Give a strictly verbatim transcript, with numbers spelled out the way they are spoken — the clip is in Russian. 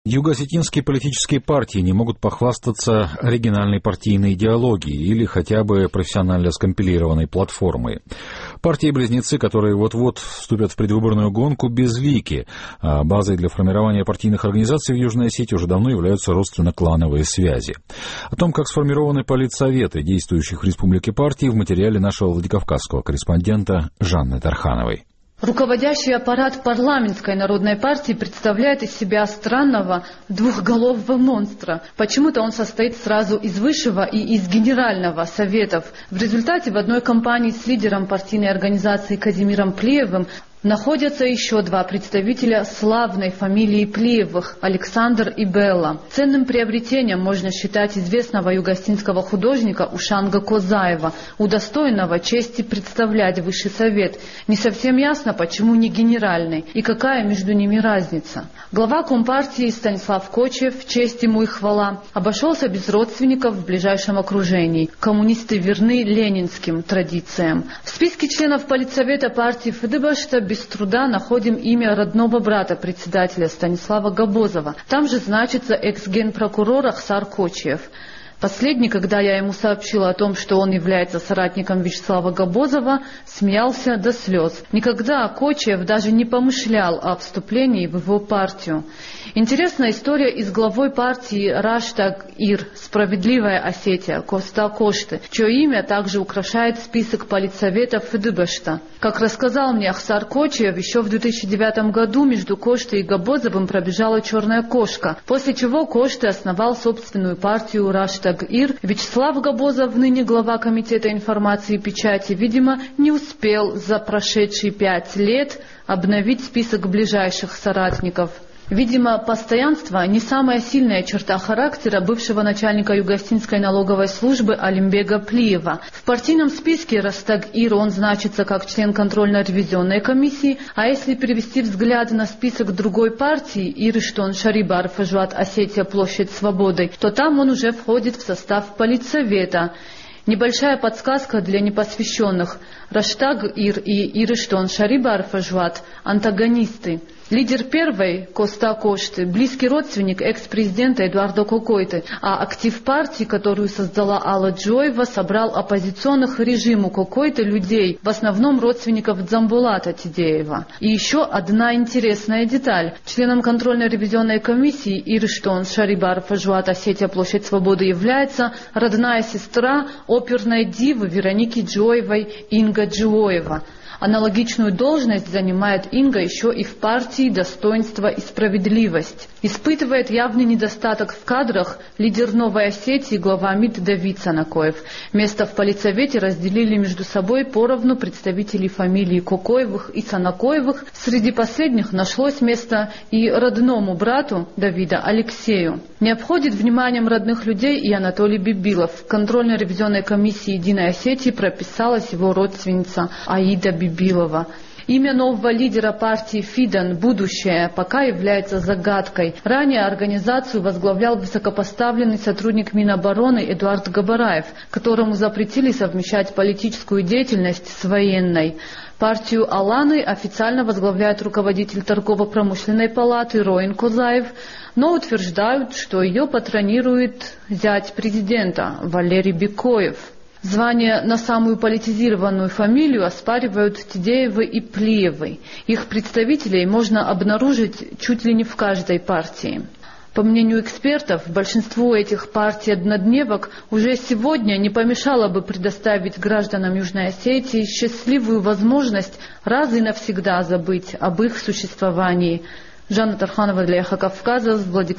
Юго-осетинские политические партии не могут похвастаться оригинальной партийной идеологией или хотя бы профессионально скомпилированной платформой. Партии-близнецы, которые вот-вот вступят в предвыборную гонку, безлики, а базой для формирования партийных организаций в Южной Осетии уже давно являются родственно-клановые связи. О том, как сформированы политсоветы действующих в республике партий, в материале нашего владикавказского корреспондента Жанны Тархановой. Руководящий аппарат парламентской народной партии представляет из себя странного двухголового монстра. Почему-то он состоит сразу из высшего и из генерального советов. В результате в одной компании с лидером партийной организации Казимиром Плиевым находятся еще два представителя славной фамилии Плиевых – Александр и Белла. Ценным приобретением можно считать известного юго-осетинского художника Ушанга Козаева, удостоенного чести представлять Высший Совет. Не совсем ясно, почему не генеральный и какая между ними разница. Глава Компартии Станислав Кочиев, честь ему и хвала, обошелся без родственников в ближайшем окружении. Коммунисты верны ленинским традициям. В списке членов политсовета партии ФДБшта без труда находим имя родного брата председателя Станислава Габозова. Там же значится экс-генпрокурор Ахсар Кочиев. Последний, когда я ему сообщила о том, что он является соратником Вячеслава Габозова, смеялся до слез. Никогда Кочиев даже не помышлял о вступлении в его партию. Интересная история и с главой партии Раштаг Ир, Справедливая Осетия, Коста Кошты, чье имя также украшает список политсоветов ФДБшта. Как рассказал мне Ахсар Кочиев, еще в две тысячи девятом году между Коштой и Габозовым пробежала черная кошка, после чего Кошты основал собственную партию Раштаг Ир. Вячеслав Габозов, ныне глава Комитета информации и печати, видимо, не успел за прошедшие пять лет обновить список ближайших соратников. Видимо, постоянство – не самая сильная черта характера бывшего начальника Юго-Осетинской налоговой службы Алимбега Плиева. В партийном списке Раштаг-Ир он значится как член контрольно-ревизионной комиссии, а если перевести взгляд на список другой партии Ирыштон Шарибар Фажуат Осетия Площадь Свободы, то там он уже входит в состав политсовета. Небольшая подсказка для непосвященных. Раштаг-Ир и Ирыштон Шарибар Фажуат – антагонисты. Лидер первой, Коста Кошты, близкий родственник экс-президента Эдуарда Кокойты, а актив партии, которую создала Алла Джоева, собрал оппозиционных режиму Кокойты людей, в основном родственников Дзамбулата Тидеева. И еще одна интересная деталь. Членом контрольно-ревизионной комиссии Ирыштон Шарибар Фажуат Осетия Площадь Свободы является родная сестра оперной дивы Вероники Джоевой Инга Джоева. Аналогичную должность занимает Инга еще и в партии «Достоинство и справедливость». Испытывает явный недостаток в кадрах лидер Новой Осетии глава МИД Давид Санакоев. Место в политсовете разделили между собой поровну представителей фамилий Кокоевых и Санакоевых. Среди последних нашлось место и родному брату Давида Алексею. Не обходит вниманием родных людей и Анатолий Бибилов. В контрольно-ревизионной комиссии Единой Осетии прописалась его родственница Аида Бибилова. Имя нового лидера партии «Фидан. Будущее» пока является загадкой. Ранее организацию возглавлял высокопоставленный сотрудник Минобороны Эдуард Габараев, которому запретили совмещать политическую деятельность с военной. Партию «Аланы» официально возглавляет руководитель торгово-промышленной палаты Роин Козаев, но утверждают, что ее патронирует зять президента Валерий Бекоев. Звание на самую политизированную фамилию оспаривают Тидеевы и Плиевы. Их представителей можно обнаружить чуть ли не в каждой партии. По мнению экспертов, большинству этих партий-однодневок уже сегодня не помешало бы предоставить гражданам Южной Осетии счастливую возможность раз и навсегда забыть об их существовании. Жанна Тарханова для Эхо Кавказа, Владикавказ.